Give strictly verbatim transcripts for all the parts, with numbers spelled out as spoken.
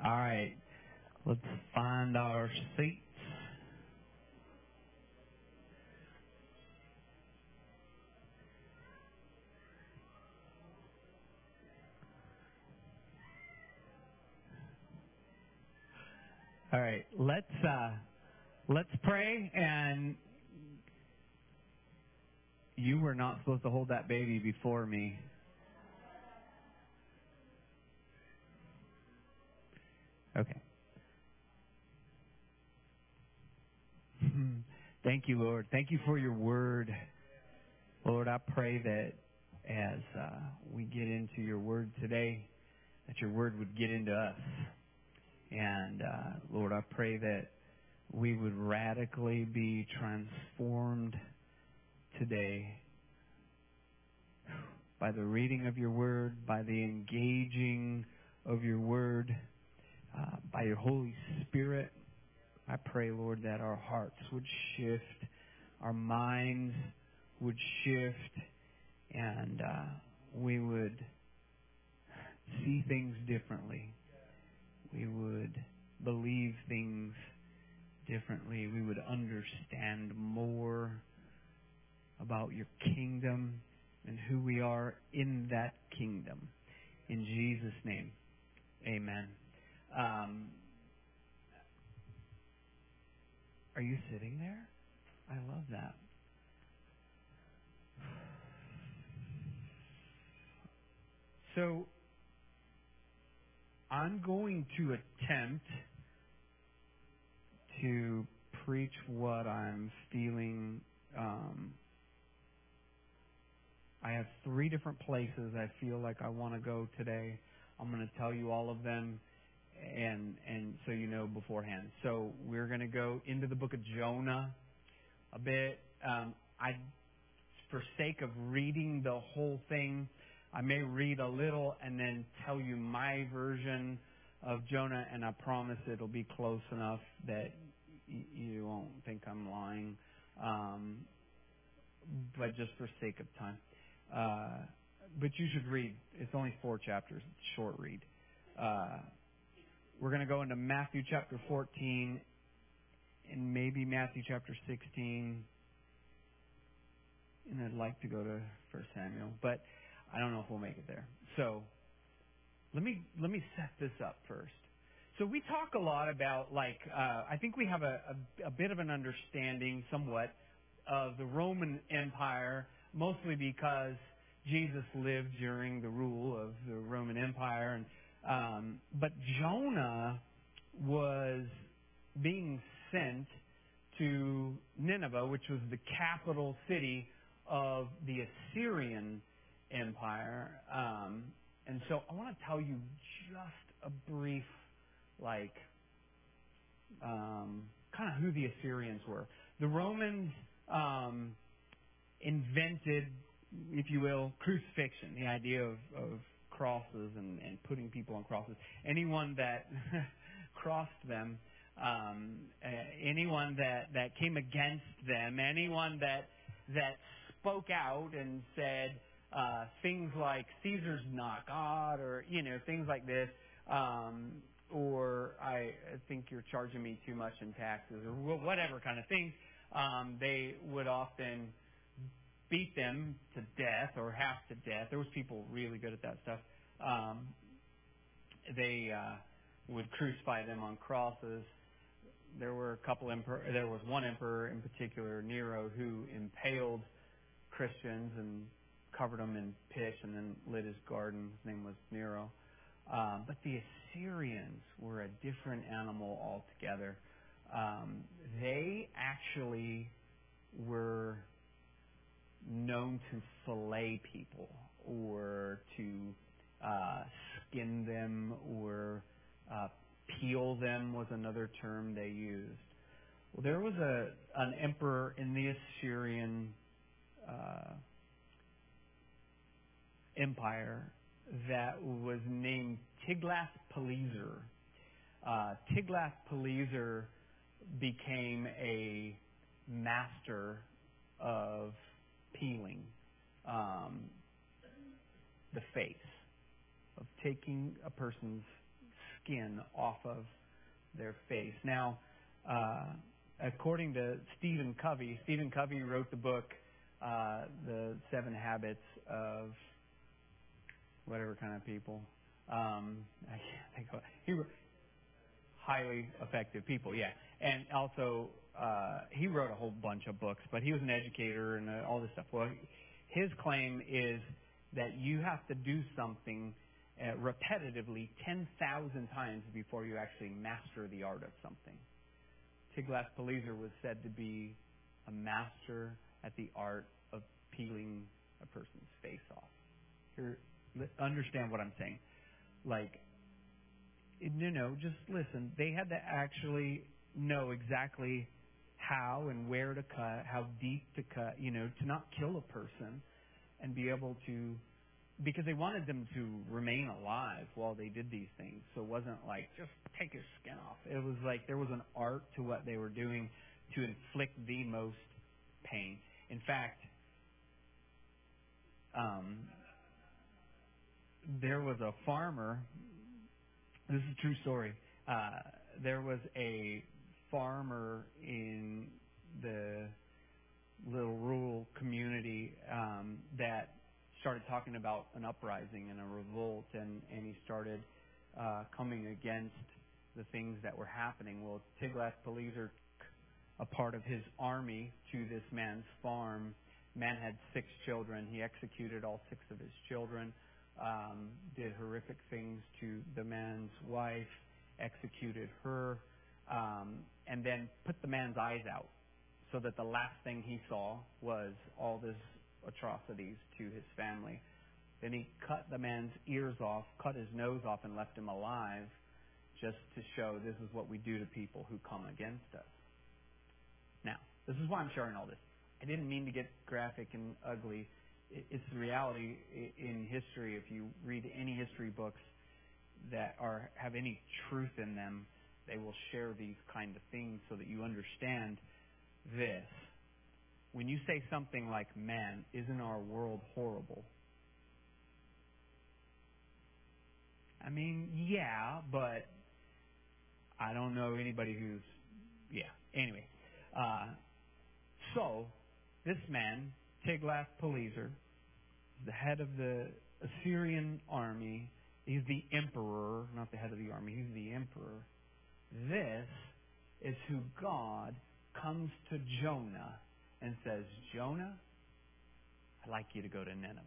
All right, let's find our seats. All right, let's uh, let's pray. And you were not supposed to hold that baby before me. Okay. Thank you, Lord. Thank you for your word. Lord, I pray that as uh, we get into your word today, that your word would get into us. And uh, Lord, I pray that we would radically be transformed today by the reading of your word, by the engaging of your word, uh, by your Holy Spirit. I pray, Lord, that our hearts would shift, our minds would shift, and uh, we would see things differently. We would believe things differently. We would understand more about your kingdom and who we are in that kingdom. In Jesus' name, amen. Um, are you sitting there? I love that. So, I'm going to attempt to preach what I'm feeling. Um, I have three different places I feel like I want to go today. I'm going to tell you all of them, and and so you know beforehand. So we're going to go into the book of Jonah a bit. Um, I, for sake of reading the whole thing, I may read a little and then tell you my version of Jonah, and I promise it'll be close enough that y- you won't think I'm lying. Um, but just for sake of time. Uh, but you should read. It's only four chapters. It's a short read. Uh, we're going to go into Matthew chapter fourteen and maybe Matthew chapter sixteen. And I'd like to go to First Samuel, but I don't know if we'll make it there. So let me let me set this up first. So we talk a lot about, like, uh, I think we have a, a, a bit of an understanding somewhat of the Roman Empire, mostly because Jesus lived during the rule of the Roman Empire. And um, but Jonah was being sent to Nineveh, which was the capital city of the Assyrian Empire. Um, and so I want to tell you just a brief, like, um, kind of who the Assyrians were. The Romans um, invented, if you will, crucifixion, the idea of, of crosses and, and putting people on crosses. Anyone that crossed them, um, uh, anyone that, that came against them, anyone that that spoke out and said uh, things like Caesar's not God, or you know things like this, um, or I think you're charging me too much in taxes, or whatever kind of things. Um, they would often beat them to death or half to death. There was people really good at that stuff. Um, they uh, would crucify them on crosses. There were a couple emperor. There was one emperor in particular, Nero, who impaled Christians and covered them in pitch and then lit his garden. His name was Nero. Um, but the Assyrians were a different animal altogether. Um, they actually were known to fillet people, or to uh, skin them, or uh, peel them was another term they used. Well, there was a an emperor in the Assyrian uh, Empire that was named Tiglath-Pileser. Uh, Tiglath-Pileser became a master of peeling um, the face, of taking a person's skin off of their face. Now, uh, according to Stephen Covey, Stephen Covey wrote the book, uh, The Seven Habits of whatever kind of people. Um, I can't think of it. He wrote, highly effective people, yeah. And also, uh, he wrote a whole bunch of books, but he was an educator and uh, all this stuff. Well, his claim is that you have to do something uh, repetitively ten thousand times before you actually master the art of something. Tiglath-Pileser was said to be a master at the art of peeling a person's face off. Here, understand what I'm saying. Like, no, no, just listen. They had to actually know exactly how and where to cut, how deep to cut, you know, to not kill a person and be able to, because they wanted them to remain alive while they did these things. So it wasn't like, just take his skin off. It was like there was an art to what they were doing to inflict the most pain. In fact, um, there was a farmer, this is a true story, uh, there was a farmer in the little rural community um, that started talking about an uprising and a revolt, and, and he started uh, coming against the things that were happening. Well, Tiglath-Pileser took a part of his army to this man's farm. Man had six children. He executed all six of his children, um, did horrific things to the man's wife, executed her, um, and then put the man's eyes out so that the last thing he saw was all these atrocities to his family. Then he cut the man's ears off, cut his nose off, and left him alive just to show this is what we do to people who come against us. Now, this is why I'm sharing all this. I didn't mean to get graphic and ugly. It's the reality in history. If you read any history books that are have any truth in them, they will share these kind of things so that you understand this. When you say something like, man, isn't our world horrible? I mean, yeah, but I don't know anybody who's, yeah. Anyway, uh, so this man, Tiglath-Pileser, the head of the Assyrian army, he's the emperor, not the head of the army, he's the emperor. This is who God comes to Jonah and says, Jonah, I'd like you to go to Nineveh.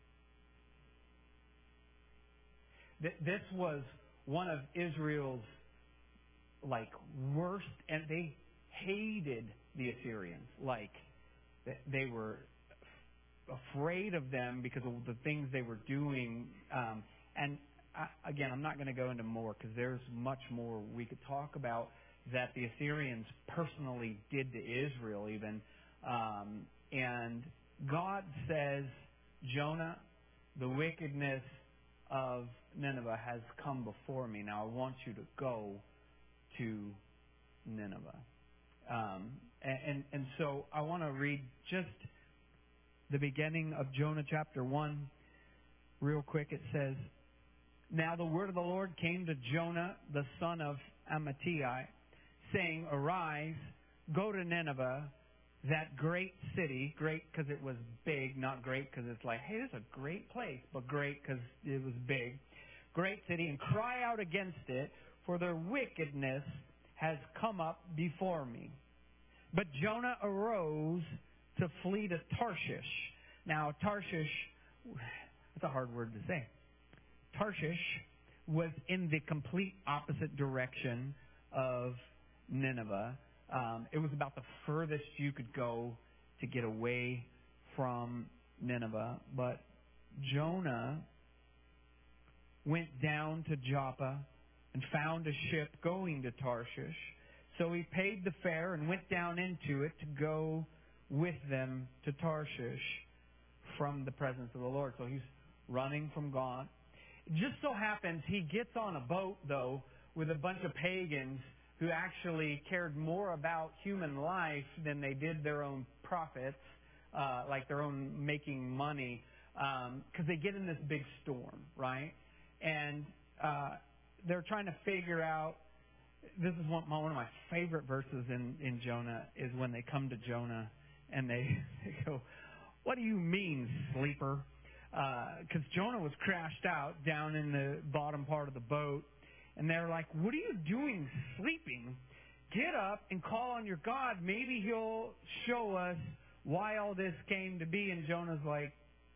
This was one of Israel's like worst, and they hated the Assyrians. Like they were afraid of them because of the things they were doing. Um, and I, again, I'm not going to go into more because there's much more we could talk about that the Assyrians personally did to Israel even. Um, and God says, Jonah, the wickedness of Nineveh has come before me. Now I want you to go to Nineveh. Um, and, and, and so I want to read just the beginning of Jonah chapter one real quick. It says, Now the word of the Lord came to Jonah, the son of Amittai, saying, Arise, go to Nineveh, that great city, great because it was big, not great because it's like, hey, this is a great place, but great because it was big. Great city, and cry out against it, for their wickedness has come up before me. But Jonah arose to flee to Tarshish. Now, Tarshish, that's a hard word to say. Tarshish was in the complete opposite direction of Nineveh. Um, it was about the furthest you could go to get away from Nineveh. But Jonah went down to Joppa and found a ship going to Tarshish. So he paid the fare and went down into it to go with them to Tarshish from the presence of the Lord. So he's running from God. It just so happens he gets on a boat, though, with a bunch of pagans who actually cared more about human life than they did their own profits, uh, like their own making money, because um, they get in this big storm, right? And uh, they're trying to figure out. This is one, one of my favorite verses in, in Jonah is when they come to Jonah and they, they go, "What do you mean, sleeper?" Because uh, Jonah was crashed out down in the bottom part of the boat. And they're like, "What are you doing sleeping? Get up and call on your God. Maybe he'll show us why all this came to be." And Jonah's like,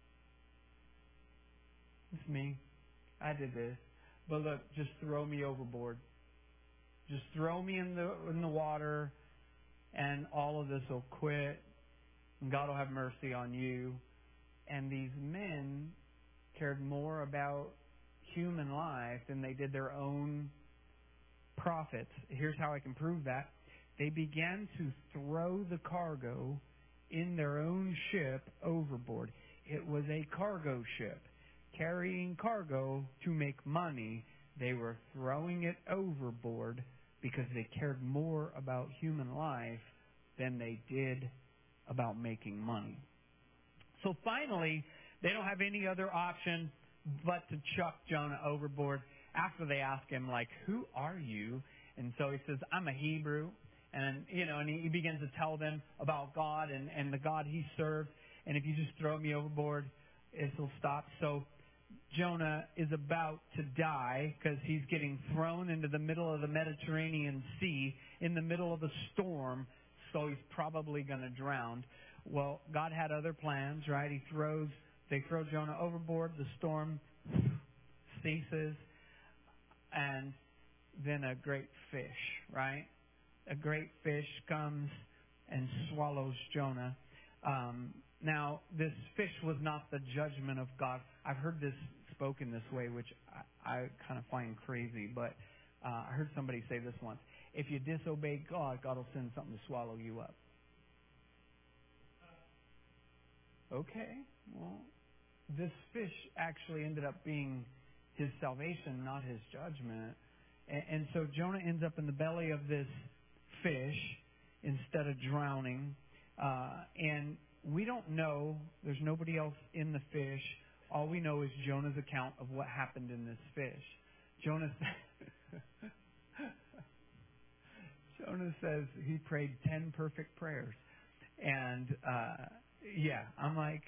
"It's me. I did this. But look, just throw me overboard. Just throw me in the in the water, and all of this will quit, and God will have mercy on you." And these men cared more about human life than they did their own profits. Here's how I can prove that. They began to throw the cargo in their own ship overboard. It was a cargo ship carrying cargo to make money. They were throwing it overboard because they cared more about human life than they did about making money. So finally, they don't have any other option but to chuck Jonah overboard after they ask him, like, "Who are you?" And so he says, "I'm a Hebrew." And, you know, and he begins to tell them about God and, and the God he served. And if you just throw me overboard, it will stop. So Jonah is about to die because he's getting thrown into the middle of the Mediterranean Sea in the middle of a storm, so he's probably going to drown. Well, God had other plans, right? He throws, they throw Jonah overboard, the storm ceases, and then a great fish, right? A great fish comes and swallows Jonah. Um, now, this fish was not the judgment of God. I've heard this spoken this way, which I, I kind of find crazy, but uh, I heard somebody say this once. If you disobey God, God will send something to swallow you up. Okay, well, this fish actually ended up being his salvation, not his judgment. And, and so Jonah ends up in the belly of this fish instead of drowning. Uh, and we don't know. There's nobody else in the fish. All we know is Jonah's account of what happened in this fish. Jonah says, Jonah says he prayed ten perfect prayers. And, uh, yeah, I'm like,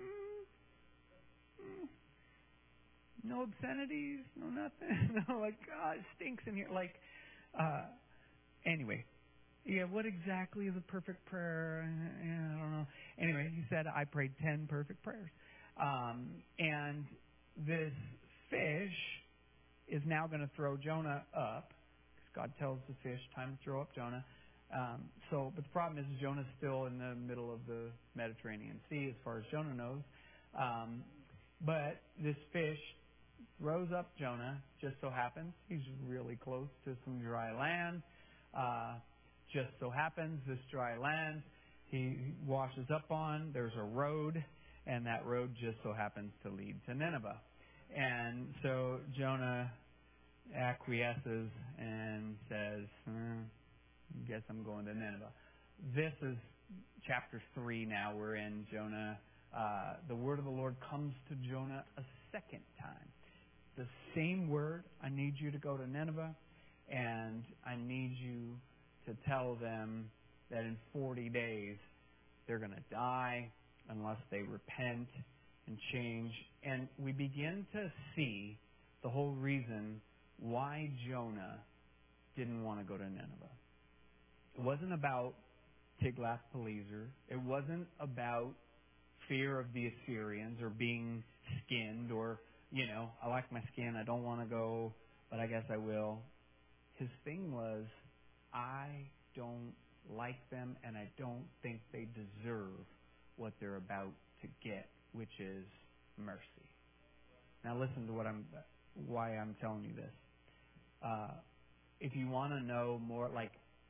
mm, mm, no obscenities, no nothing. No, like, God, it stinks in here. Like, uh, anyway. Yeah, what exactly is a perfect prayer? Yeah, I don't know. Anyway, he said, I prayed ten perfect prayers. Um, and this fish is now going to throw Jonah up. Because God tells the fish, time to throw up Jonah. Um, so, but the problem is Jonah's still in the middle of the Mediterranean Sea, as far as Jonah knows. Um, but this fish throws up Jonah. Just so happens he's really close to some dry land. Uh, just so happens this dry land he washes up on. There's a road, and that road just so happens to lead to Nineveh. And so Jonah acquiesces and says, hmm, I guess I'm going to Nineveh. This is chapter three now. We're in Jonah. Uh, the word of the Lord comes to Jonah a second time. The same word, I need you to go to Nineveh, and I need you to tell them that in forty days they're going to die unless they repent and change. And we begin to see the whole reason why Jonah didn't want to go to Nineveh. It wasn't about Tiglath-Pileser. It wasn't about fear of the Assyrians or being skinned or, you know, I like my skin, I don't want to go, but I guess I will. His thing was, I don't like them and I don't think they deserve what they're about to get, which is mercy. Now listen to what I'm, why I'm telling you this. Uh, if you want to know more, like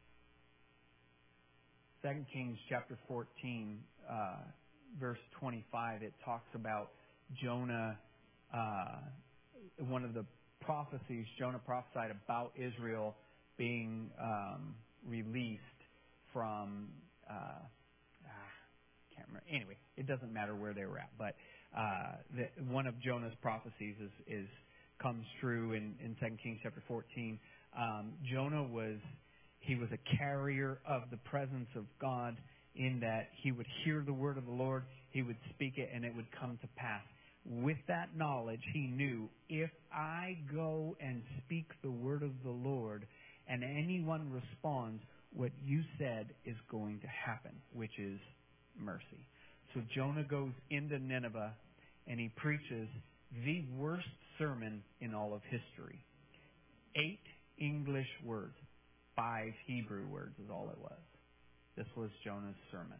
Second Kings chapter fourteen, uh, verse twenty-five, it talks about Jonah, uh, one of the prophecies, Jonah prophesied about Israel being um, released from, uh, ah, can't remember. Anyway, it doesn't matter where they were at, but uh, the, one of Jonah's prophecies is, is comes true in, in Second Kings chapter fourteen. Um, Jonah was, he was a carrier of the presence of God in that he would hear the word of the Lord, he would speak it, and it would come to pass. With that knowledge, he knew, if I go and speak the word of the Lord and anyone responds, what you said is going to happen, which is mercy. So Jonah goes into Nineveh and he preaches the worst sermon in all of history. Eight English words, five Hebrew words is all it was. This was Jonah's sermon.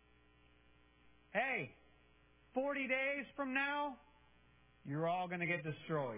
Hey, forty days from now, you're all going to get destroyed.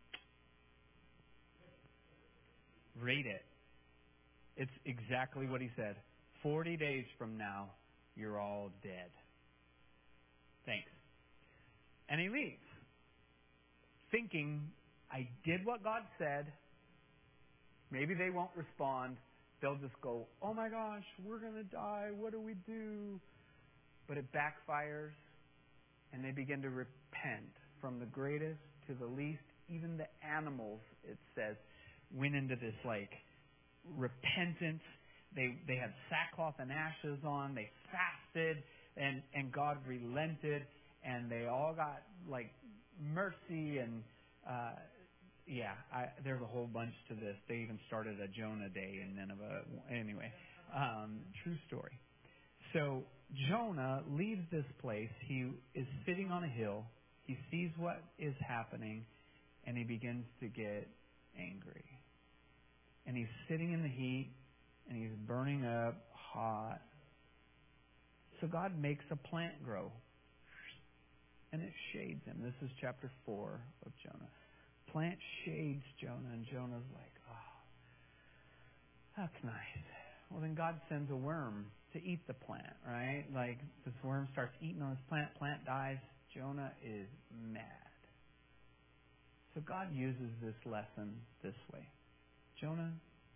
Read it. It's exactly what he said. forty days from now, you're all dead. Thanks. And he leaves, thinking, I did what God said. Maybe they won't respond. They'll just go, oh my gosh, we're going to die. What do we do? But it backfires, and they begin to repent. From the greatest to the least, even the animals, it says, went into this like repentance. They they had sackcloth and ashes on. They fasted, and, and God relented, and they all got like mercy and uh, yeah, I, there's a whole bunch to this. They even started a Jonah Day in Nineveh. Anyway, um, true story. So Jonah leaves this place. He is sitting on a hill. He sees what is happening, and he begins to get angry. And he's sitting in the heat, and he's burning up hot. So God makes a plant grow, and it shades him. This is chapter four of Jonah. Plant shades Jonah, and Jonah's like, oh, that's nice. Well, then God sends a worm to eat the plant, right? Like, this worm starts eating on this plant, plant dies, Jonah is mad. So God uses this lesson this way. Jonah,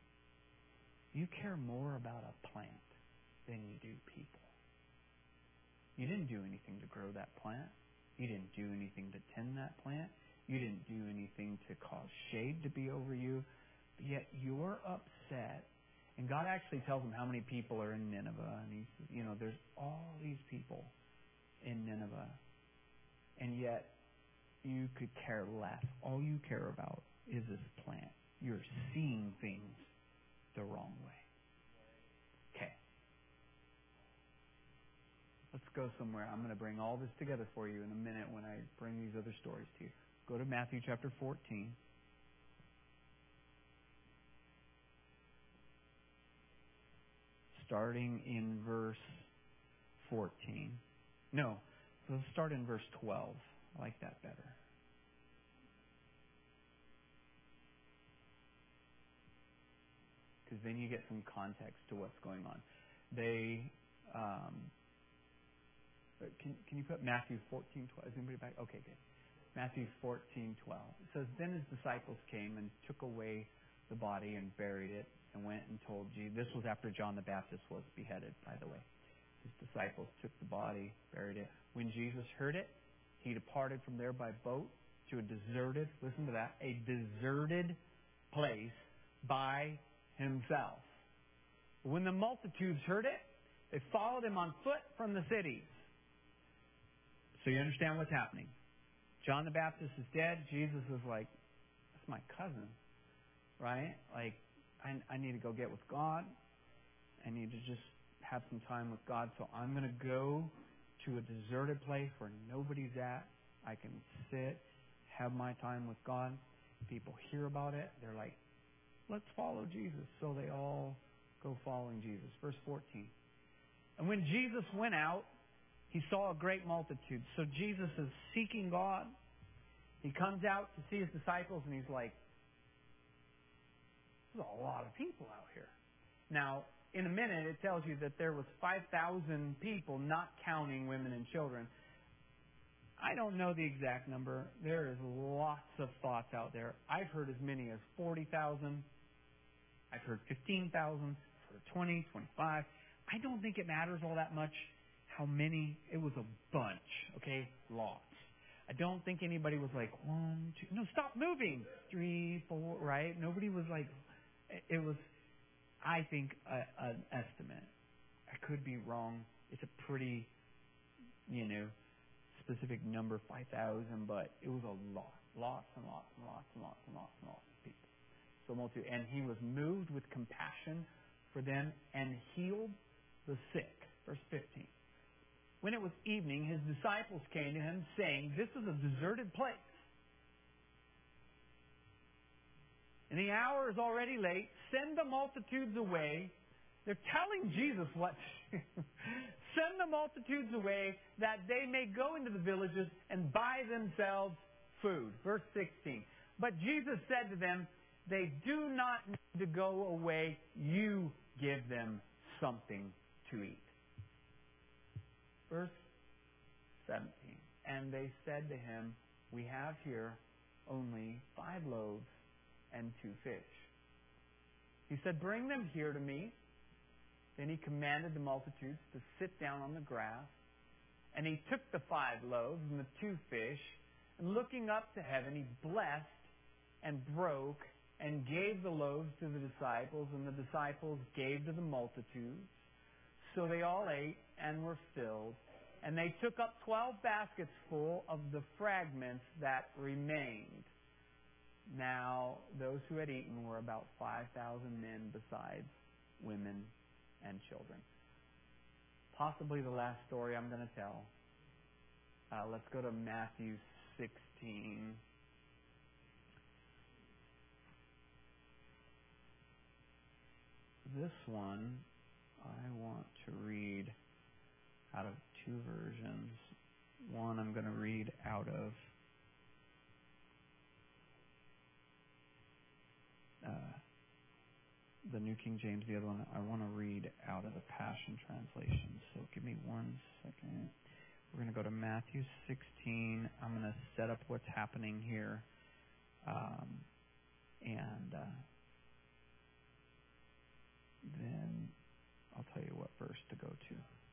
you care more about a plant than you do people. You didn't do anything to grow that plant. You didn't do anything to tend that plant. You didn't do anything to cause shade to be over you. But yet you're upset. And God actually tells him how many people are in Nineveh. And he says, you know, there's all these people in Nineveh. And yet you could care less. All you care about is this plant. You're seeing things the wrong way. Okay. Let's go somewhere. I'm going to bring all this together for you in a minute when I bring these other stories to you. Go to Matthew chapter fourteen. Starting in verse fourteen. No, let's start in verse twelve. I like that better. Because then you get some context to what's going on. They, um, can can you put Matthew fourteen twelve? Is anybody back? Okay, good. Matthew fourteen twelve. It says, then his disciples came and took away the body and buried it and went and told Jesus. This was after John the Baptist was beheaded, by the way. His disciples took the body, buried it. When Jesus heard it, he departed from there by boat to a deserted, listen to that, a deserted place by himself. When the multitudes heard it, they followed him on foot from the cities. So you understand what's happening. John the Baptist is dead. Jesus is like, that's my cousin, right? Like, I, I need to go get with God. I need to just have some time with God. So I'm going to go to a deserted place where nobody's at. I can sit, have my time with God. People hear about it. They're like, let's follow Jesus. So they all go following Jesus. Verse fourteen. And when Jesus went out, he saw a great multitude. So Jesus is seeking God. He comes out to see his disciples, and he's like, there's a lot of people out here. Now, in a minute, it tells you that there was five thousand people, not counting women and children. I don't know the exact number. There is lots of thoughts out there. I've heard as many as forty thousand. I've heard fifteen thousand. I've heard twenty, twenty-five. I don't think it matters all that much how many. It was a bunch, okay? Lots. I don't think anybody was like, one, two, no, stop moving. Three, four, right? Nobody was like, it was, I think, a, an estimate. I could be wrong. It's a pretty, you know, specific number, five thousand, but it was a lot. Lots and lots and lots and lots and lots and lots of people. So multitude. And he was moved with compassion for them and healed the sick. Verse fifteen. When it was evening, his disciples came to him, saying, this is a deserted place, and the hour is already late. Send the multitudes away. They're telling Jesus what to do. Send the multitudes away that they may go into the villages and buy themselves food. Verse sixteen. But Jesus said to them, they do not need to go away. You give them something to eat. Verse seventeen. And they said to him, we have here only five loaves and two fish. He said, bring them here to me. Then he commanded the multitudes to sit down on the grass. And he took the five loaves and the two fish, and looking up to heaven, he blessed and broke and gave the loaves to the disciples, and the disciples gave to the multitudes. So they all ate and were filled. And they took up twelve baskets full of the fragments that remained. Now, those who had eaten were about five thousand men, besides women and children. Possibly the last story I'm going to tell. Uh, let's go to Matthew sixteen. This one I want to read out of two versions. One I'm going to read out of uh, the New King James. The other one I want to read out of the Passion Translation. So give me one second. We're going to go to Matthew sixteen. I'm going to set up what's happening here. Um, and uh, then I'll tell you what verse to go to.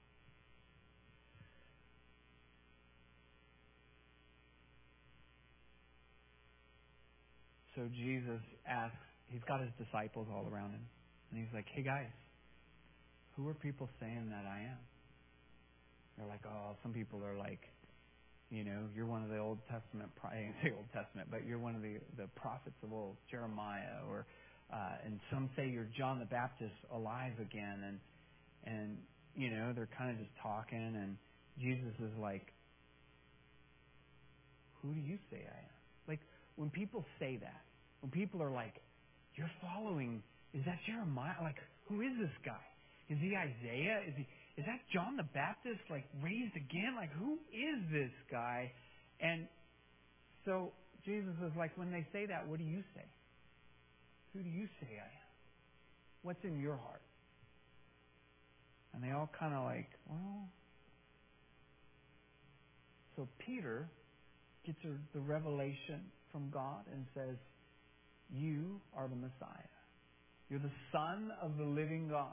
So Jesus asks, he's got his disciples all around him. And he's like, hey guys, who are people saying that I am? They're like, oh, some people are like, you know, you're one of the Old Testament, I didn't say Old Testament, but you're one of the, the prophets of old, Jeremiah, or, uh, and some say you're John the Baptist alive again. And, and, you know, they're kind of just talking, and Jesus is like, who do you say I am? Like, when people say that, when people are like, you're following, is that Jeremiah? Like, who is this guy? Is he Isaiah? Is he, is that John the Baptist, like, raised again? Like, who is this guy? And so Jesus is like, when they say that, what do you say? Who do you say I am? What's in your heart? And they all kind of like, well. So Peter gets the revelation from God and says, you are the Messiah. You're the Son of the living God.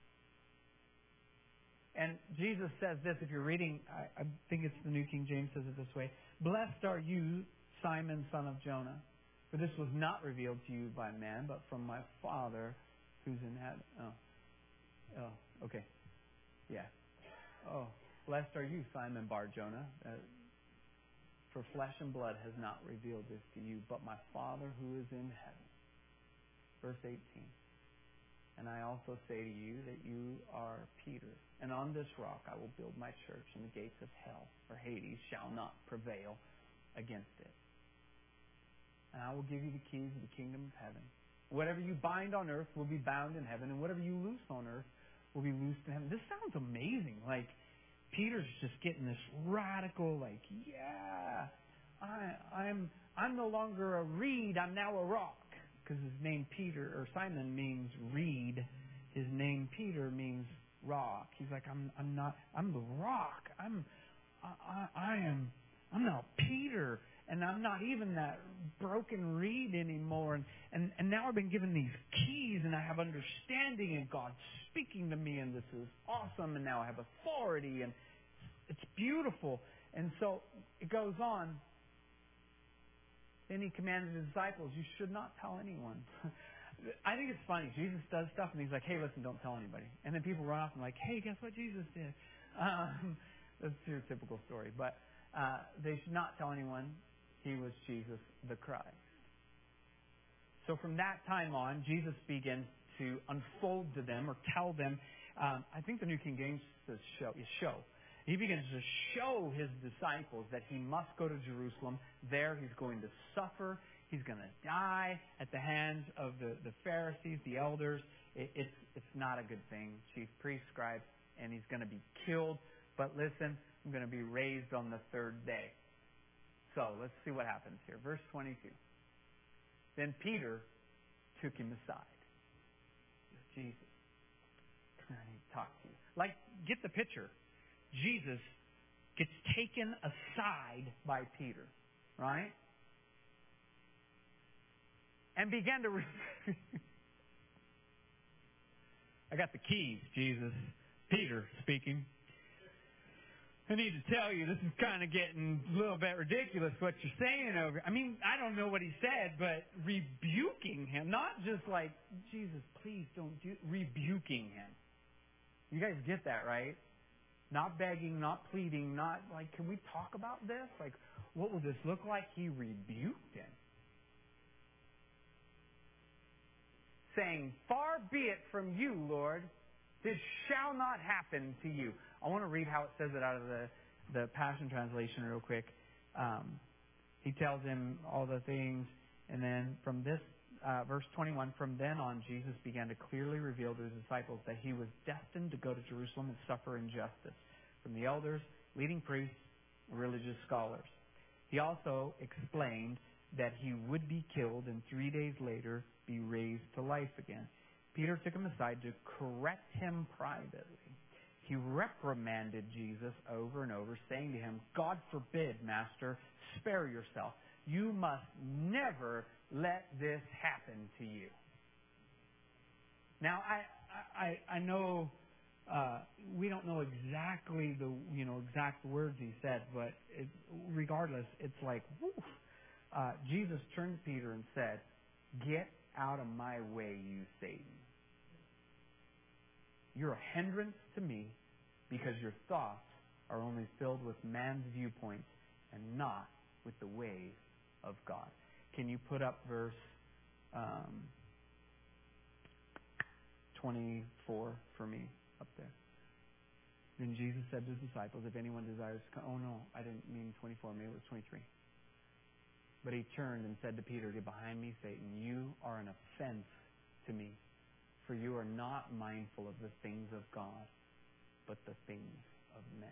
And Jesus says this, if you're reading, I, I think it's the New King James says it this way, blessed are you, Simon, son of Jonah, for this was not revealed to you by man, but from my Father who's in heaven. Oh, oh, okay. Yeah. Oh, blessed are you, Simon Bar-Jonah, uh, for flesh and blood has not revealed this to you, but my Father who is in heaven. Verse eighteen. And I also say to you that you are Peter, and on this rock I will build my church, and the gates of hell, or Hades, shall not prevail against it. And I will give you the keys of the kingdom of heaven. Whatever you bind on earth will be bound in heaven, and whatever you loose on earth will be loosed in heaven. This sounds amazing. Like, Peter's just getting this radical, like, yeah, I, I'm I'm no longer a reed, I'm now a rock. Because his name Peter, or Simon, means reed. His name Peter means rock. He's like, I'm I'm not, I'm the rock. I'm, I, I, I am, I'm now Peter. And I'm not even that broken reed anymore. And, and, and now I've been given these keys, and I have understanding, and God's speaking to me, and this is awesome, and now I have authority, and it's beautiful. And so it goes on, Then he commanded his disciples, you should not tell anyone. I think it's funny. Jesus does stuff, and he's like, hey, listen, don't tell anybody. And then people run off and like, hey, guess what Jesus did? Um, that's your typical story. But uh, they should not tell anyone he was Jesus the Christ. So from that time on, Jesus begins to unfold to them or tell them, um, I think the New King James says show, is show. He begins to show his disciples that he must go to Jerusalem. There he's going to suffer. He's going to die at the hands of the, the Pharisees, the elders. It, it's, it's not a good thing. Chief priest, scribes, and he's going to be killed. But listen, I'm going to be raised on the third day. So let's see what happens here. Verse twenty-two. Then Peter took him aside. Jesus, I need to talk to you. Like, get the picture. Jesus gets taken aside by Peter, right? And began to... Re- I got the keys, Jesus. Peter speaking. I need to tell you, this is kind of getting a little bit ridiculous what you're saying over. I mean, I don't know what he said, but rebuking him. Not just like, Jesus, please don't do... Rebuking him. You guys get that, right? Not begging, not pleading, not like, can we talk about this? Like, what will this look like? He rebuked him. Saying, far be it from you, Lord. This shall not happen to you. I want to read how it says it out of the, the Passion Translation real quick. Um, he tells him all the things. And then from this, uh, verse twenty-one, from then on, Jesus began to clearly reveal to his disciples that he was destined to go to Jerusalem and suffer injustice from the elders, leading priests, and religious scholars. He also explained that he would be killed and three days later be raised to life again. Peter took him aside to correct him privately. He reprimanded Jesus over and over, saying to him, God forbid, Master, spare yourself. You must never let this happen to you. Now, I I, I know uh, we don't know exactly the you know exact words he said, but it, regardless, it's like, whew. Uh, Jesus turned to Peter and said, get out of my way, you Satan. You're a hindrance to me because your thoughts are only filled with man's viewpoints and not with the ways of God. Can you put up verse um, twenty-four for me up there? Then Jesus said to his disciples, if anyone desires to come... Oh, no, I didn't mean twenty-four. Maybe it was twenty-three. But he turned and said to Peter, get behind me, Satan. You are an offense to me, for you are not mindful of the things of God, but the things of men.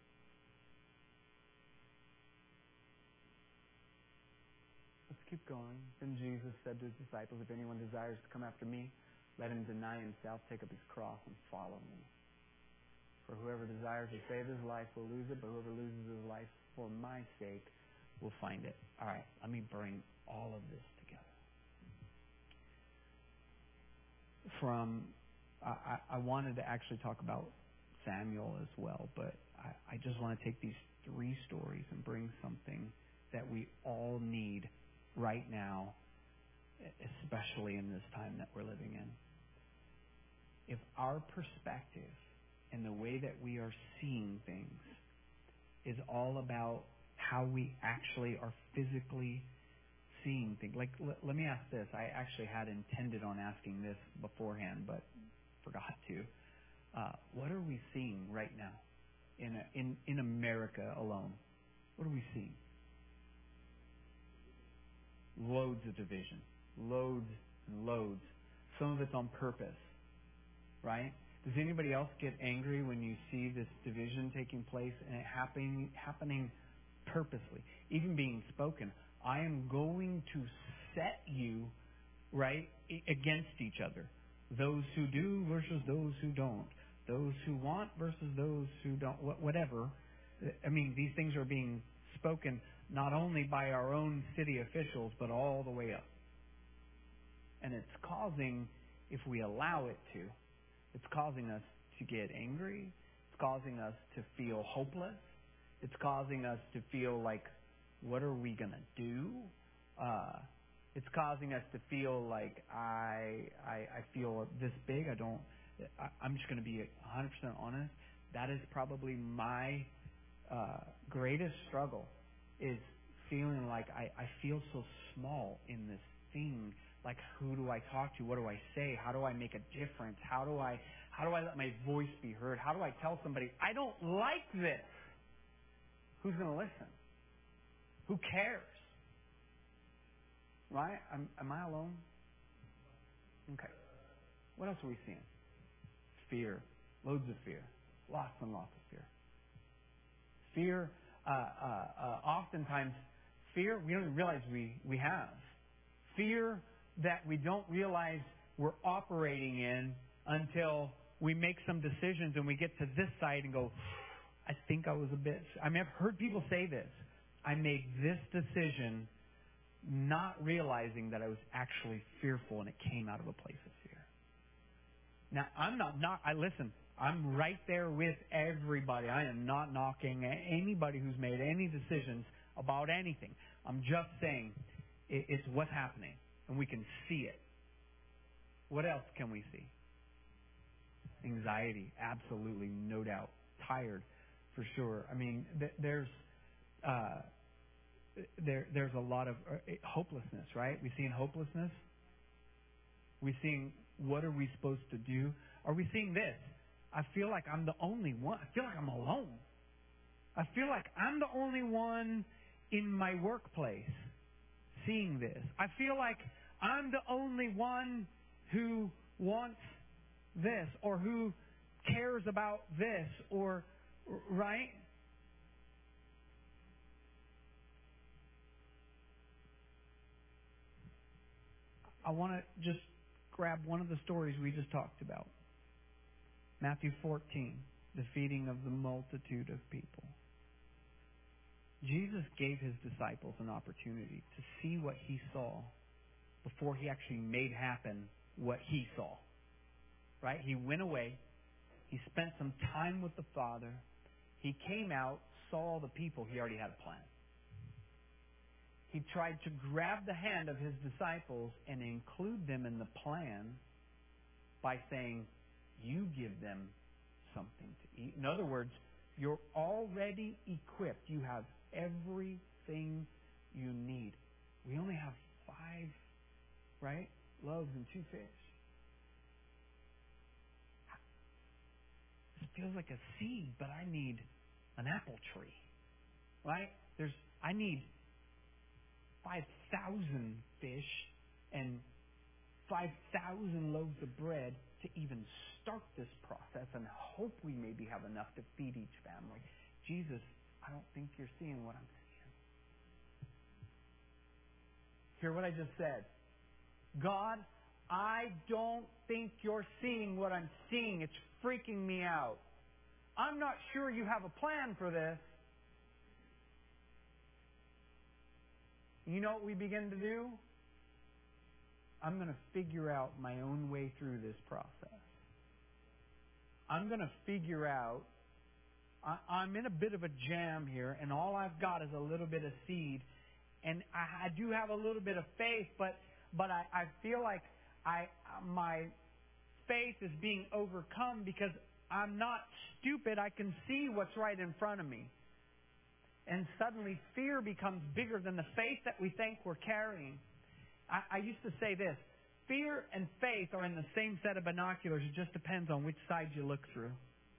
Let's keep going. Then Jesus said to his disciples, if anyone desires to come after me, let him deny himself, take up his cross, and follow me. For whoever desires to save his life will lose it, but whoever loses his life for my sake will find it. All right, let me bring all of this together. From, I, I wanted to actually talk about Samuel as well, but I, I just want to take these three stories and bring something that we all need right now, especially in this time that we're living in. If our perspective and the way that we are seeing things is all about how we actually are physically seeing things. Like, l- let me ask this. I actually had intended on asking this beforehand, but forgot to. Uh, what are we seeing right now in, a, in in America alone? What are we seeing? Loads of division. Loads and loads. Some of it's on purpose, right? Does anybody else get angry when you see this division taking place and it happening happening purposely, even being spoken? I am going to set you, right, against each other. Those who do versus those who don't. Those who want versus those who don't. Whatever. I mean, these things are being spoken not only by our own city officials, but all the way up. And it's causing, if we allow it to, it's causing us to get angry. It's causing us to feel hopeless. It's causing us to feel like, what are we going to do? Uh, It's causing us to feel like I I, I feel this big. I don't. I, I'm just going to be one hundred percent honest. That is probably my uh, greatest struggle, is feeling like I, I feel so small in this thing. Like, who do I talk to? What do I say? How do I make a difference? How do I how do I let my voice be heard? How do I tell somebody I don't like this? Who's going to listen? Who cares? Right? Am, am I alone? Okay. What else are we seeing? Fear. Loads of fear. Lots and lots of fear. Fear, uh, uh, uh, oftentimes, fear we don't even realize we, we have. Fear that we don't realize we're operating in until we make some decisions and we get to this side and go, I think I was a bit... I mean, I've heard people say this. I made this decision not realizing that I was actually fearful, and it came out of a place of fear. Now, I'm not, not I listen, I'm right there with everybody. I am not knocking anybody who's made any decisions about anything. I'm just saying it, it's what's happening, and we can see it. What else can we see? Anxiety, absolutely, no doubt. Tired, for sure. I mean, th- there's... Uh, There, there's a lot of hopelessness, right? We seeing hopelessness. We seeing what are we supposed to do? Are we seeing this? I feel like I'm the only one. I feel like I'm alone. I feel like I'm the only one in my workplace seeing this. I feel like I'm the only one who wants this or who cares about this or, right? I want to just grab one of the stories we just talked about. Matthew fourteen, the feeding of the multitude of people. Jesus gave his disciples an opportunity to see what he saw before he actually made happen what he saw. Right? He went away. He spent some time with the Father. He came out, saw the people. He already had a plan. He tried to grab the hand of his disciples and include them in the plan by saying, you give them something to eat. In other words, you're already equipped. You have everything you need. We only have five, right, loaves and two fish. This feels like a seed, but I need an apple tree, right? There's, I need five thousand fish and five thousand loaves of bread to even start this process and hope we maybe have enough to feed each family. Jesus, I don't think you're seeing what I'm seeing. Hear what I just said. God, I don't think you're seeing what I'm seeing. It's freaking me out. I'm not sure you have a plan for this. You know what we begin to do? I'm going to figure out my own way through this process. I'm going to figure out, I, I'm in a bit of a jam here, and all I've got is a little bit of seed. And I, I do have a little bit of faith, but but I, I feel like I my faith is being overcome because I'm not stupid. I can see what's right in front of me. And suddenly fear becomes bigger than the faith that we think we're carrying. I, I used to say this, fear and faith are in the same set of binoculars. It just depends on which side you look through.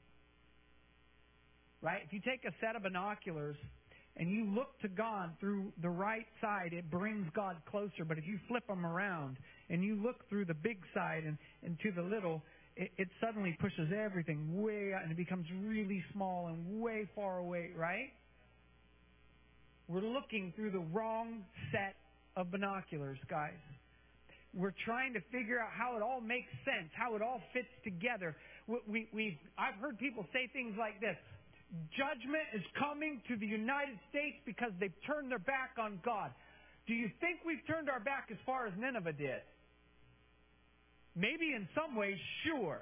Right? If you take a set of binoculars and you look to God through the right side, it brings God closer. But if you flip them around and you look through the big side and, and to the little, it, it suddenly pushes everything way out and it becomes really small and way far away, right? We're looking through the wrong set of binoculars, guys. We're trying to figure out how it all makes sense, how it all fits together. We, we, we, I've heard people say things like this. Judgment is coming to the United States because they've turned their back on God. Do you think we've turned our back as far as Nineveh did? Maybe in some ways, sure.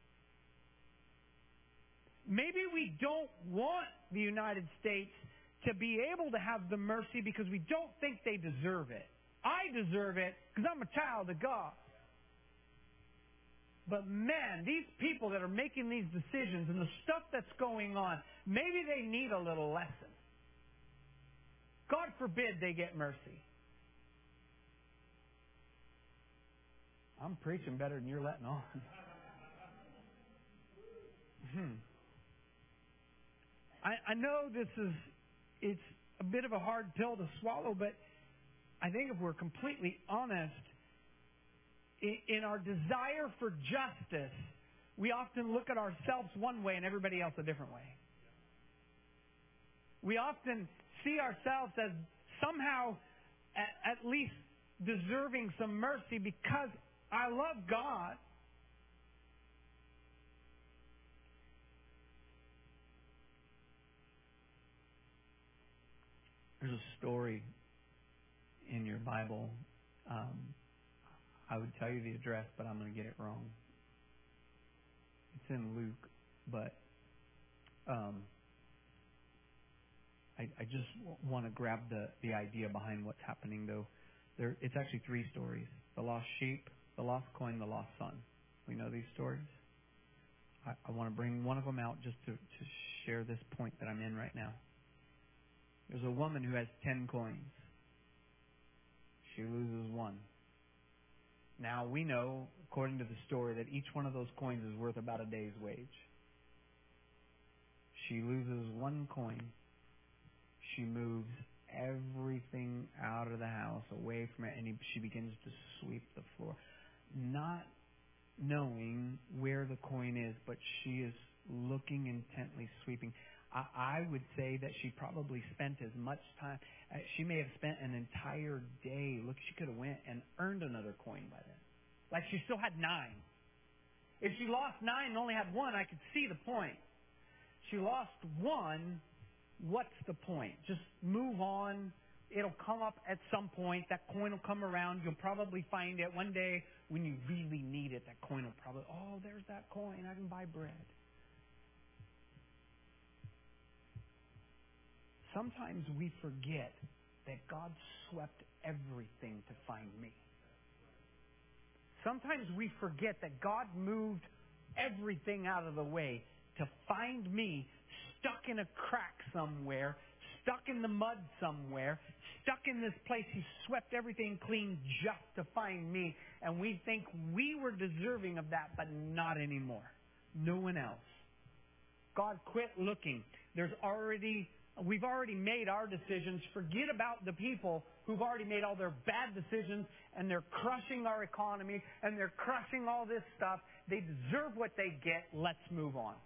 Maybe we don't want the United States to be able to have the mercy because we don't think they deserve it. I deserve it because I'm a child of God. But man, these people that are making these decisions and the stuff that's going on, maybe they need a little lesson. God forbid they get mercy. I'm preaching better than you're letting on. hmm. I, I know this is, it's a bit of a hard pill to swallow, but I think if we're completely honest, in our desire for justice, we often look at ourselves one way and everybody else a different way. We often see ourselves as somehow at, at least deserving some mercy because I love God. There's a story in your Bible. Um, I would tell you the address, but I'm going to get it wrong. It's in Luke, but um, I, I just want to grab the, the idea behind what's happening, though. There, it's actually three stories. The lost sheep, the lost coin, the lost son. We know these stories. I, I want to bring one of them out just to, to share this point that I'm in right now. There's a woman who has ten coins. She loses one. Now, we know, according to the story, that each one of those coins is worth about a day's wage. She loses one coin. She moves everything out of the house, away from it, and she begins to sweep the floor. Not knowing where the coin is, but she is looking intently, sweeping. I, I would say that she probably spent as much time. Uh, she may have spent an entire day. Look, she could have went and earned another coin by then. Like she still had nine. If she lost nine and only had one, I could see the point. She lost one. What's the point? Just move on. It'll come up at some point. That coin will come around. You'll probably find it one day when you really need it. That coin will probably, oh, there's that coin. I can buy bread. Sometimes we forget that God swept everything to find me. Sometimes we forget that God moved everything out of the way to find me stuck in a crack somewhere, stuck in the mud somewhere, stuck in this place. He swept everything clean just to find me. And we think we were deserving of that, but not anymore. No one else. God, quit looking. There's already... We've already made our decisions. Forget about the people who've already made all their bad decisions and they're crushing our economy and they're crushing all this stuff. They deserve what they get. Let's move on.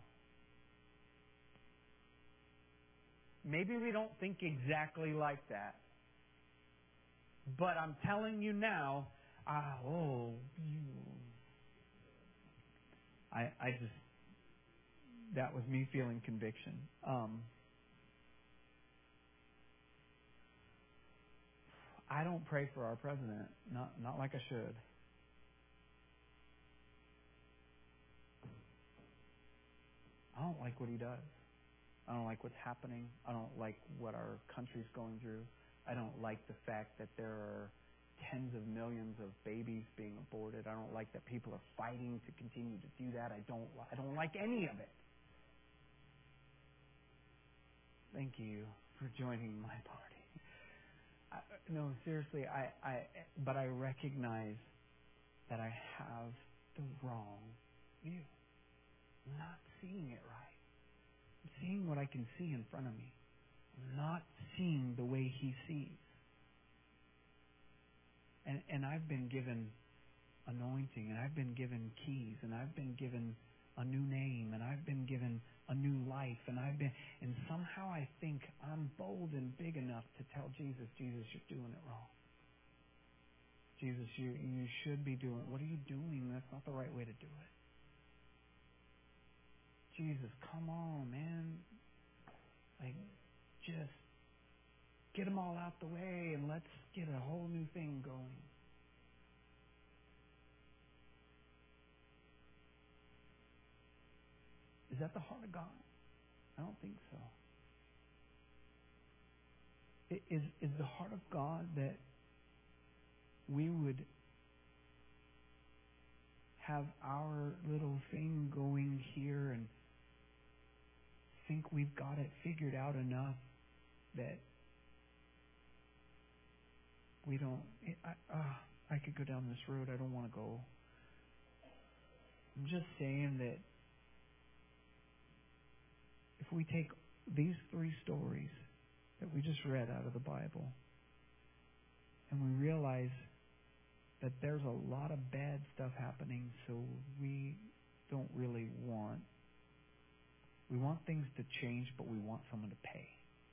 Maybe we don't think exactly like that. But I'm telling you now, ah, oh, I, I just, that was me feeling conviction. Um, I don't pray for our president, not not like I should. I don't like what he does. I don't like what's happening. I don't like what our country's going through. I don't like the fact that there are tens of millions of babies being aborted. I don't like that people are fighting to continue to do that. I don't I don't like any of it. Thank you for joining my party. I, no, seriously, I, I, but I recognize that I have the wrong view. I'm not seeing it right. I'm seeing what I can see in front of me. I'm not seeing the way he sees. And, and I've been given anointing, and I've been given keys, and I've been given a new name, and I've been given a new life, and I've been, and somehow I think I'm bold and big enough to tell Jesus, Jesus, you're doing it wrong. Jesus, you you should be doing, what are you doing? That's not the right way to do it. Jesus, come on, man. Like, just get them all out the way and let's get a whole new thing going. Is that the heart of God? I don't think so. Is, is the heart of God that we would have our little thing going here and think we've got it figured out enough that we don't. I, uh, I could go down this road. I don't want to go. I'm just saying that if we take these three stories that we just read out of the Bible and we realize that there's a lot of bad stuff happening, so we don't really want. We want things to change, but we want someone to pay.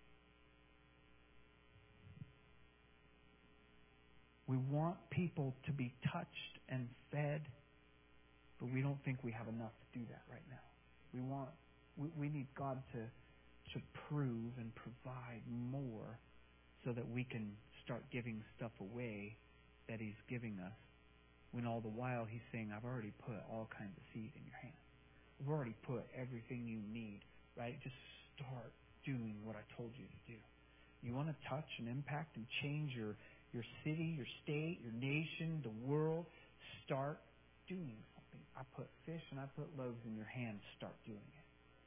We want people to be touched and fed, but we don't think we have enough to do that right now. We want, we, we need God to, to prove and provide more so that we can start giving stuff away that He's giving us. When all the while He's saying, I've already put all kinds of seed in your hand. I've already put everything you need, right? Just start doing what I told you to do. You want to touch and impact and change your your city, your state, your nation, the world, start doing something. I put fish and I put loaves in your hand. Start doing it.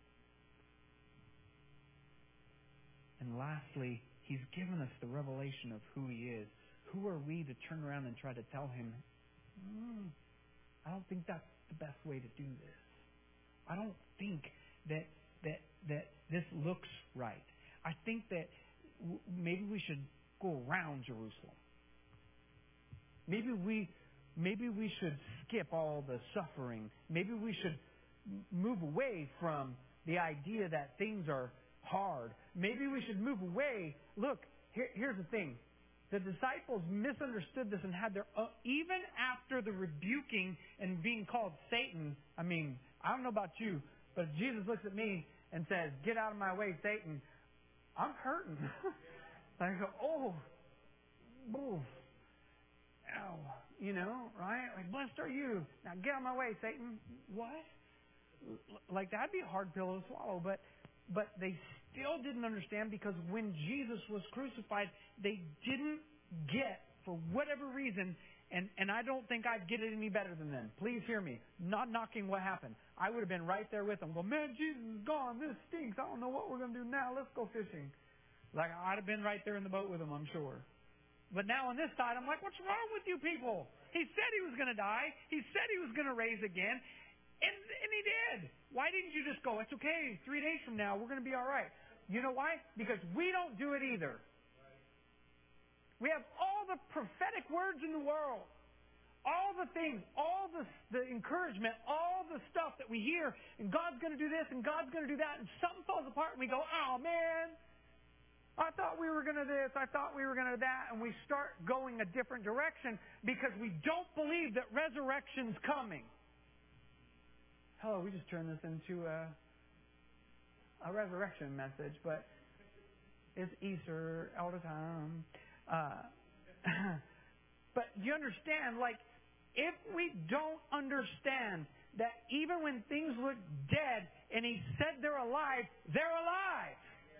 And lastly, He's given us the revelation of who He is. Who are we to turn around and try to tell Him, mm, I don't think that's the best way to do this. I don't think that that that this looks right. I think that w- maybe we should go around Jerusalem. Maybe we, maybe we should skip all the suffering. Maybe we should move away from the idea that things are hard. Maybe we should move away. Look, here, here's the thing. The disciples misunderstood this and had their own, even after the rebuking and being called Satan. I mean, I don't know about you, but if Jesus looks at me and says, "Get out of my way, Satan," I'm hurting. I go, oh, oh, ow, you know, right? Like, blessed are you. Now get out of my way, Satan. What? Like, that'd be a hard pill to swallow, but but they still didn't understand, because when Jesus was crucified, they didn't get, for whatever reason, and, and I don't think I'd get it any better than them. Please hear me. Not knocking what happened. I would have been right there with them. Go, man, Jesus is gone. This stinks. I don't know what we're going to do now. Let's go fishing. Like, I'd have been right there in the boat with them, I'm sure. But now on this side, I'm like, what's wrong with you people? He said He was going to die. He said He was going to raise again. And, and He did. Why didn't you just go, it's okay, three days from now, we're going to be all right? You know why? Because we don't do it either. We have all the prophetic words in the world. All the things, all the, the encouragement, all the stuff that we hear, and God's going to do this, and God's going to do that, and something falls apart, and we go, oh, man, I thought we were going to this, I thought we were going to that, and we start going a different direction because we don't believe that resurrection's coming. Hello, we just turned this into a, a resurrection message, but it's Easter all the time. Uh, but you understand, like, if we don't understand that even when things look dead and He said they're alive, they're alive.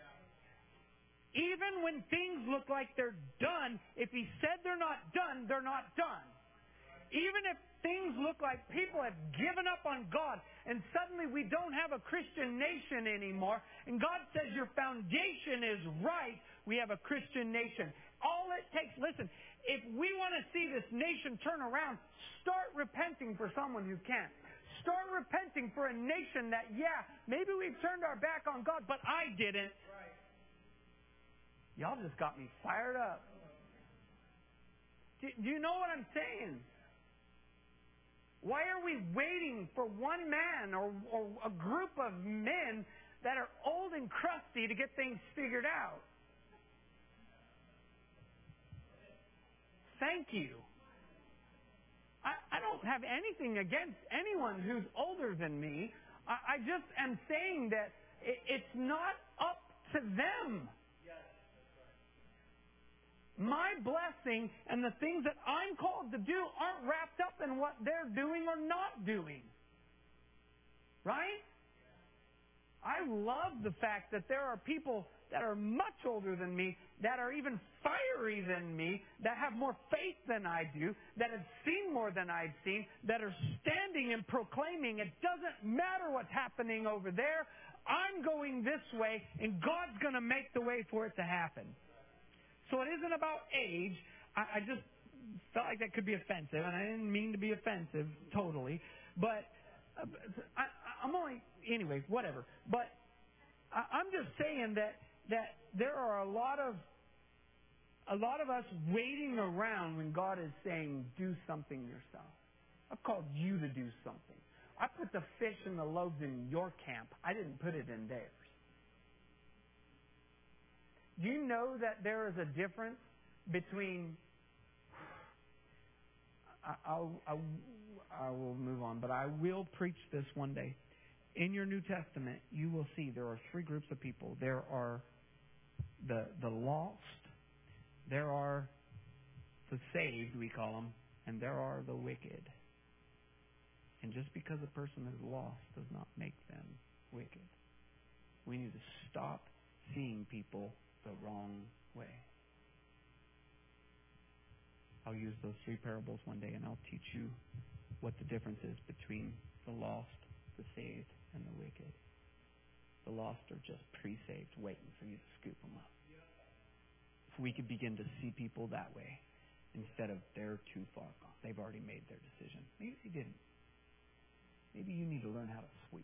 Even when things look like they're done, if He said they're not done, they're not done. Even if things look like people have given up on God and suddenly we don't have a Christian nation anymore, and God says your foundation is right, we have a Christian nation. All it takes, listen, if we want to see this nation turn around, start repenting for someone who can't. Start repenting for a nation that, yeah, maybe we've turned our back on God, but I didn't. Y'all just got me fired up. Do, do you know what I'm saying? Why are we waiting for one man or, or a group of men that are old and crusty to get things figured out? Thank you. I, I don't have anything against anyone who's older than me. I, I just am saying that it, it's not up to them. My blessing and the things that I'm called to do aren't wrapped up in what they're doing or not doing. Right? I love the fact that there are people that are much older than me, that are even fiery than me, that have more faith than I do, that have seen more than I've seen, that are standing and proclaiming, it doesn't matter what's happening over there, I'm going this way, and God's going to make the way for it to happen. So it isn't about age. I, I just felt like that could be offensive, and I didn't mean to be offensive totally, but uh, I, I'm only, anyway, whatever. But I, I'm just saying that that there are a lot of a lot of us waiting around when God is saying, do something yourself. I've called you to do something. I put the fish and the loaves in your camp. I didn't put it in theirs. Do you know that there is a difference between... I, I'll, I'll, I will move on, but I will preach this one day. In your New Testament, you will see there are three groups of people. There are the the lost, there are the saved, we call them, and there are the wicked. And just because a person is lost does not make them wicked. We need to stop seeing people the wrong way. I'll use those three parables one day, and I'll teach you what the difference is between the lost, the saved, and the wicked. The lost are just pre-saved, waiting for you to scoop them up. If we could begin to see people that way, instead of they're too far gone, they've already made their decision. Maybe they didn't. Maybe you need to learn how to sweep.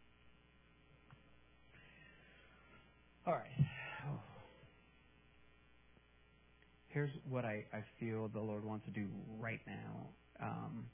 All right. Oh. Here's what I, I feel the Lord wants to do right now. Um,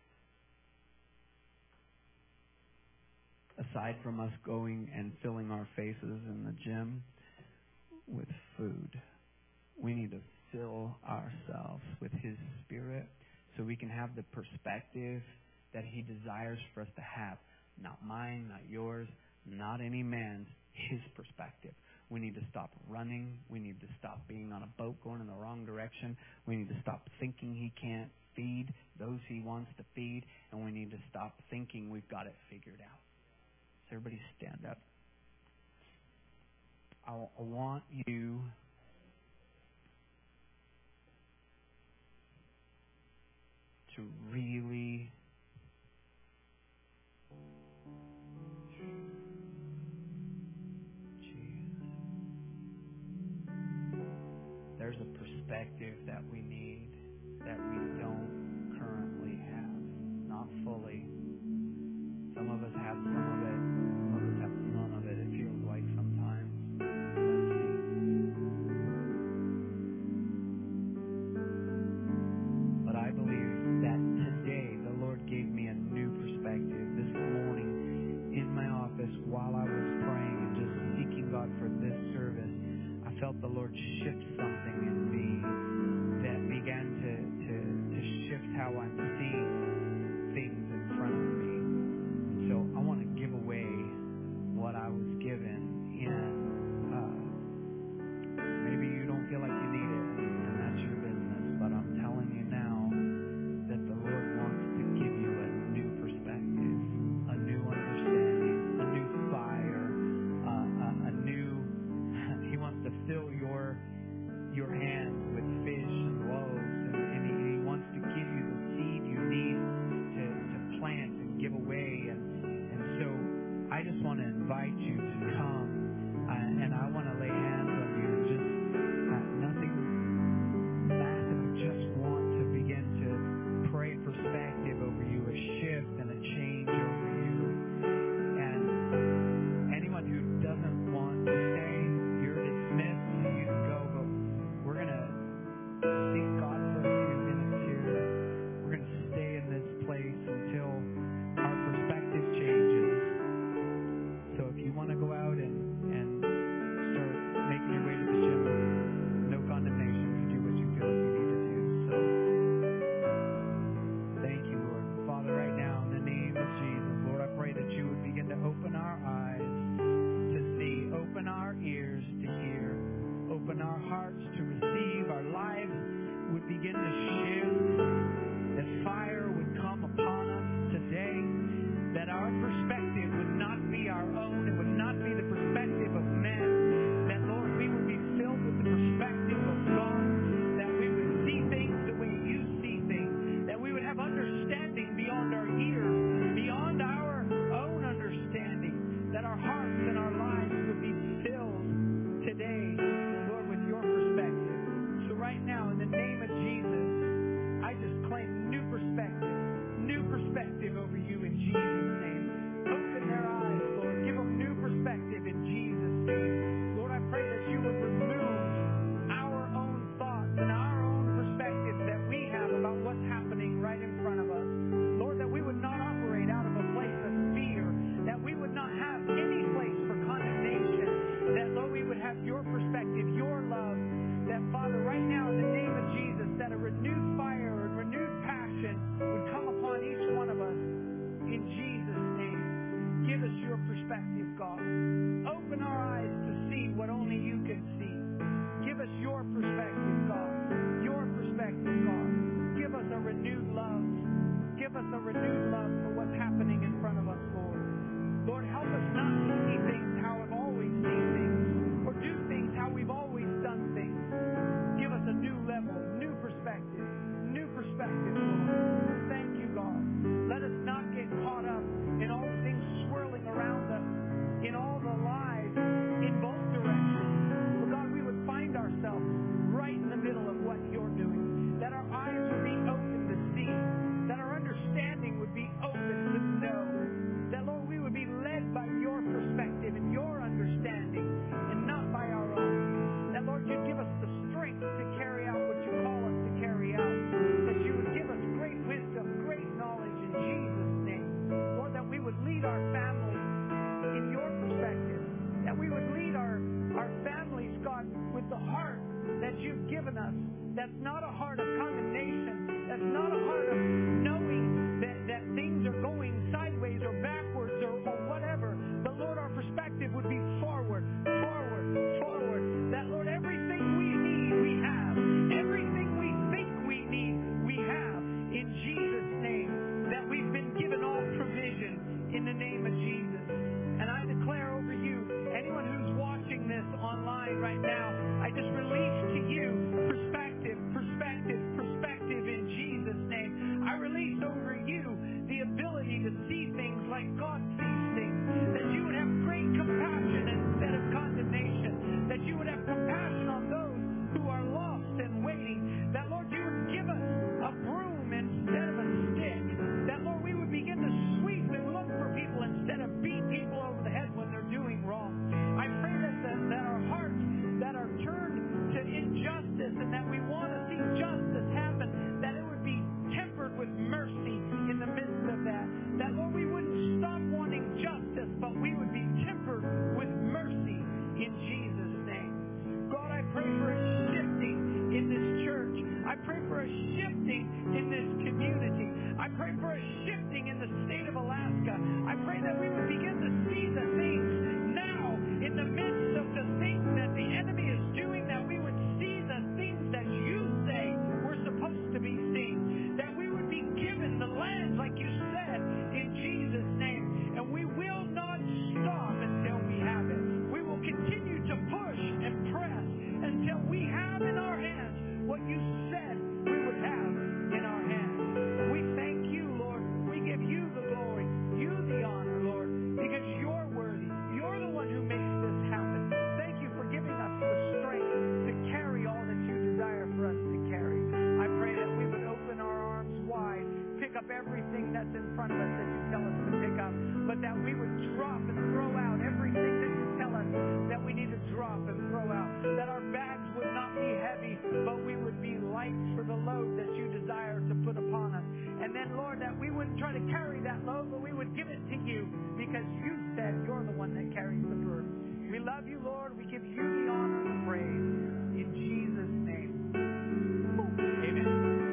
aside from us going and filling our faces in the gym with food, we need to fill ourselves with His Spirit so we can have the perspective that He desires for us to have. Not mine, not yours, not any man's, His perspective. We need to stop running. We need to stop being on a boat going in the wrong direction. We need to stop thinking He can't feed those He wants to feed. And we need to stop thinking we've got it figured out. So everybody stand up. I, I want you to really there's a perspective that we need that we don't currently have, not fully. Some of us have some of it, some of us have none of it, it feels like sometimes. Let's see. But I believe that today ourselves, but we would give it to you because you said you're the one that carries the burden. We love you, Lord. We give you the honor and the praise. In Jesus' name. Amen.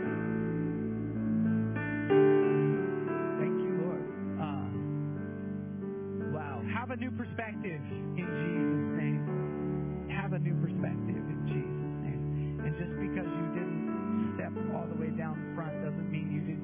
Thank you, Lord. Uh, wow. Have a new perspective in Jesus' name. Have a new perspective in Jesus' name. And just because you didn't step all the way down front doesn't mean you didn't